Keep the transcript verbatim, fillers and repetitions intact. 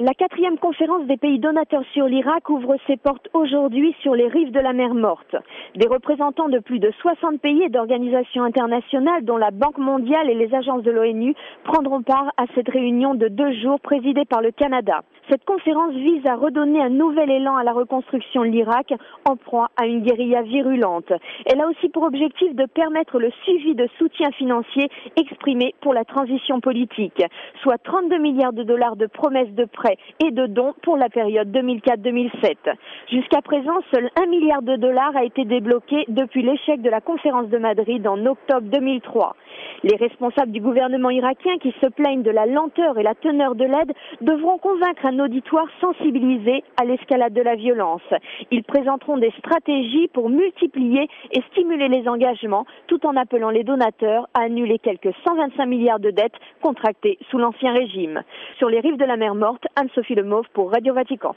La quatrième conférence des pays donateurs sur l'Irak ouvre ses portes aujourd'hui sur les rives de la mer Morte. Des représentants de plus de soixante pays et d'organisations internationales, dont la Banque mondiale et les agences de l'ONU, prendront part à cette réunion de deux jours présidée par le Canada. Cette conférence vise à redonner un nouvel élan à la reconstruction de l'Irak en proie à une guérilla virulente. Elle a aussi pour objectif de permettre le suivi de soutien financier exprimé pour la transition politique, soit trente-deux milliards de dollars de promesses de prêts et de dons pour la période deux mille quatre deux mille sept. Jusqu'à présent, seul un milliard de dollars a été débloqué depuis l'échec de la conférence de Madrid en octobre deux mille trois. Les responsables du gouvernement irakien qui se plaignent de la lenteur et la teneur de l'aide devront convaincre un auditoire sensibilisé à l'escalade de la violence. Ils présenteront des stratégies pour multiplier et stimuler les engagements tout en appelant les donateurs à annuler quelques cent vingt-cinq milliards de dettes contractées sous l'ancien régime. Sur les rives de la mer Morte, Anne-Sophie Le Mauve pour Radio Vatican.